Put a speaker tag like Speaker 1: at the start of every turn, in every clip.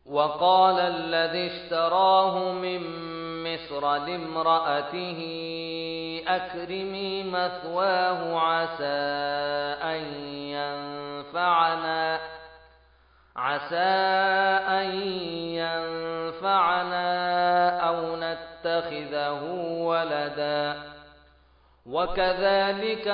Speaker 1: وقال الذي اشتراه من مصر لامرأته أكرمي مثواه عسى أن ينفعنا أو نتخذه ولدا وكذلك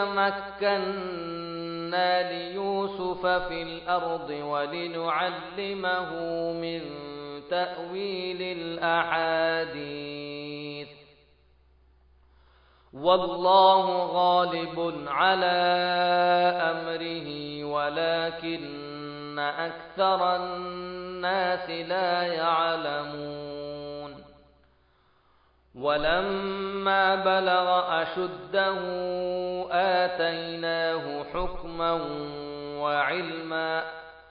Speaker 1: مكنا ليوسف في الأرض ولنعلمه من تأويل الأحاديث والله غالب على أمره ولكن أكثر الناس لا يعلمون ولما بلغ أشده آتيناه حكما وعلما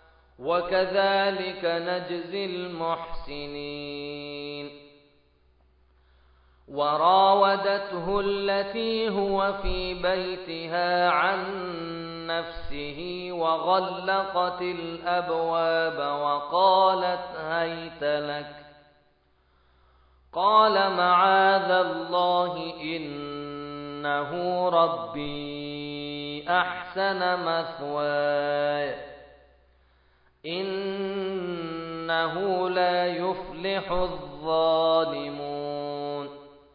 Speaker 1: وكذلك نجزي المحسنين وراودته التي هو في بيتها عن نفسه وغلقت الأبواب وقالت هيت لك قال معاذ الله إنه ربي أحسن مثواي إنه لا يفلح الظالمون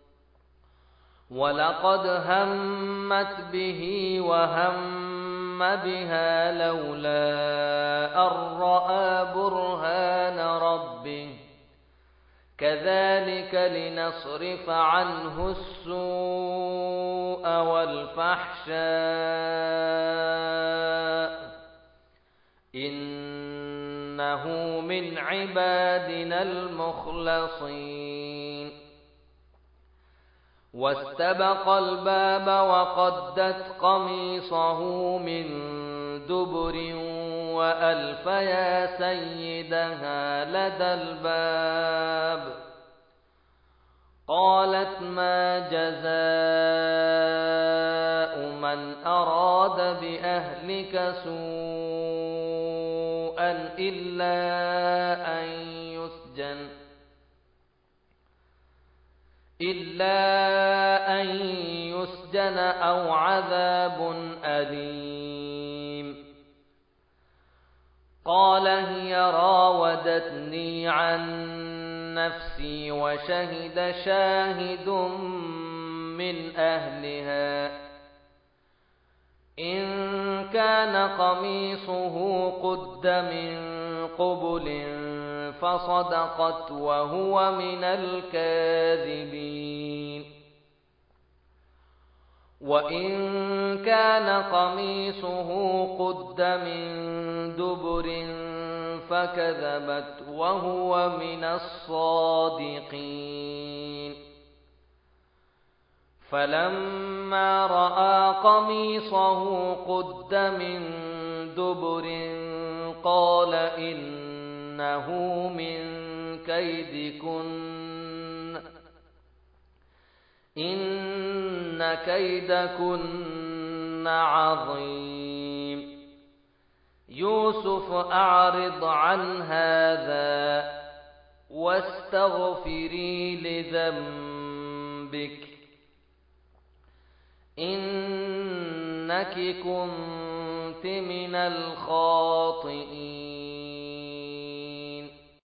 Speaker 1: ولقد همت به وهم بها لولا أن رأى برهان ربه كذلك لنصرف عنه السوء والفحشاء إنه من عبادنا المخلصين واستبق الباب وقدت قميصه من دبر وألف يا سيدها لدى الباب قالت ما جزاء من أراد بأهلك سوءا إلا أن يسجن أو عذاب أليم قال هي راودتني عن نفسي وشهد شاهد من أهلها إن كان قميصه قد من قبل فصدقت وهو من الكاذبين وإن كان قميصه قد من دبر فكذبت وهو من الصادقين فلما رأى قميصه قد من دبر قال إنه من كيدكن إن كيدكن عظيم يوسف أعرض عن هذا واستغفري لذنبك إنك كنت من الخاطئين